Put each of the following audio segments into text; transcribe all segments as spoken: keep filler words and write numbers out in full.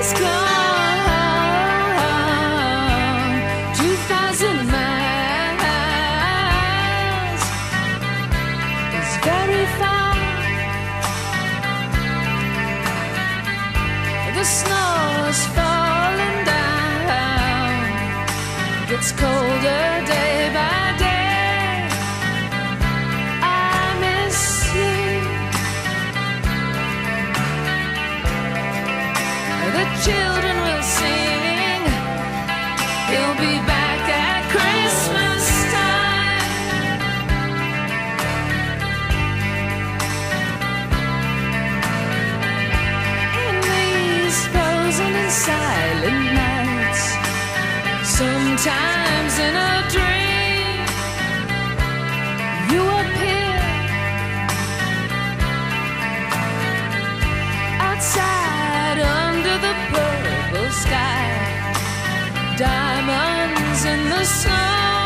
He's gone two thousand miles. It's very far. The snow is falling down. It's colder day by day. I miss you. The children will sing. He'll be back at Christmas time. In these frozen and silent nights, sometimes in a dream, you appear outside under the purple sky, diamonds in the snow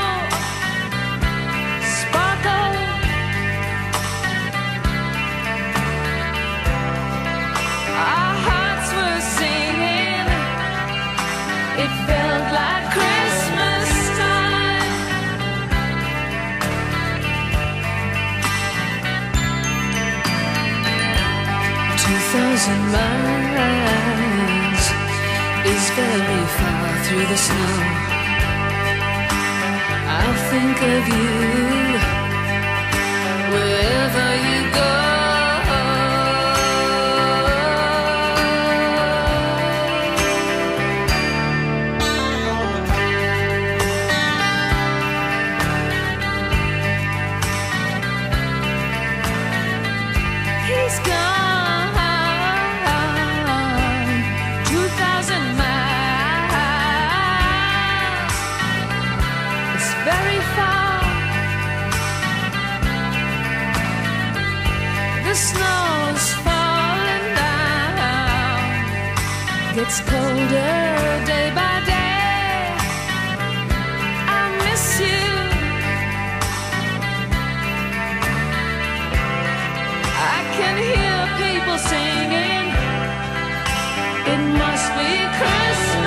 sparkle. Our hearts were singing. It felt like Christmas time. Two thousand miles is very far through the snow. I'll think of you wherever you go. He's gone two thousand miles. It's very far. The snow's falling down. Gets colder day by day. I miss you. I can hear people singing. It must be Christmas.